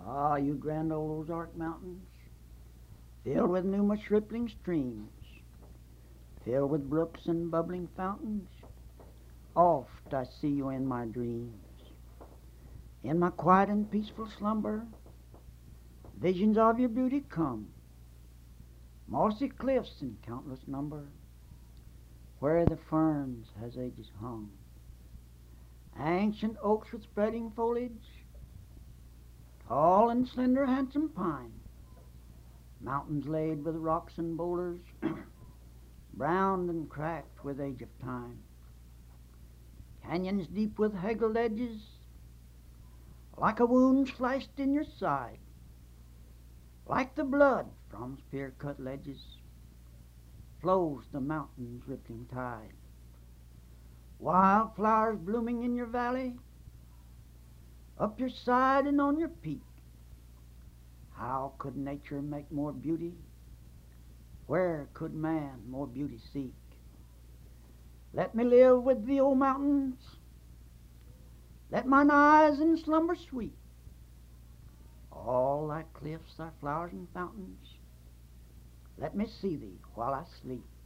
Ah, you grand old Ozark Mountains, filled with numerous rippling streams, filled with brooks and bubbling fountains, oft I see you in my dreams. In my quiet and peaceful slumber, visions of your beauty come, mossy cliffs in countless number, where the ferns has ages hung, ancient oaks with spreading foliage, tall and slender handsome pine, mountains laid with rocks and boulders, browned and cracked with age of time, canyons deep with haggled edges, like a wound sliced in your side, like the blood from spear-cut ledges, flows the mountain's rippling tide. Wild flowers blooming in your valley, up your side and on your peak. How could nature make more beauty? Where could man more beauty seek? Let me live with thee, O mountains. Let mine eyes in slumber sweep. All thy cliffs, thy flowers and fountains, let me see thee while I sleep.